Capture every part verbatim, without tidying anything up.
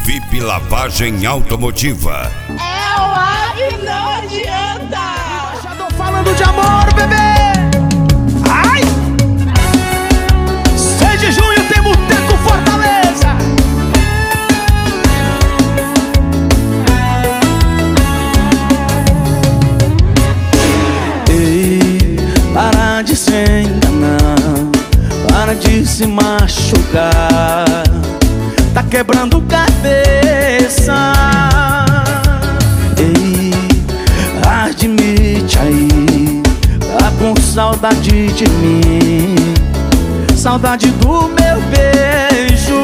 V I P Lavagem Automotiva. É o ave, não adianta. Embaixador falando de amor, bebê. Ai! seis de junho tem Boteco Fortaleza. Ei, para de se enganar, para de se machucar. Tá quebrando cabeça. Ei, admite aí, tá com saudade de mim, saudade do meu beijo.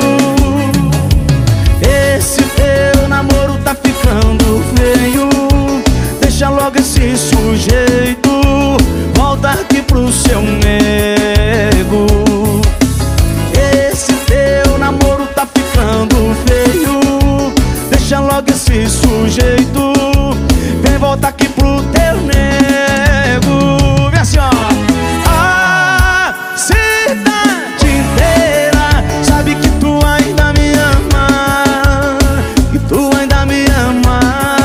Esse teu namoro tá ficando feio, deixa logo esse sujeito, volta aqui pro seu nego. Esse teu namoro tá ficando feio, deixa logo esse sujeito, vem voltar aqui pro teu nego. Vem assim, ó. A cidade inteira sabe que tu ainda me ama, que tu ainda me ama.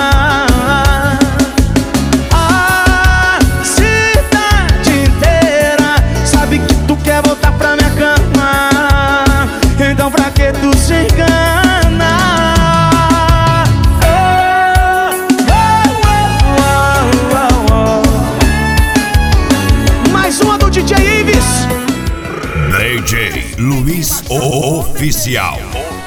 A cidade inteira sabe que tu quer voltar pra minha cama, então pra que tu se engana? D J Luiz Oficial.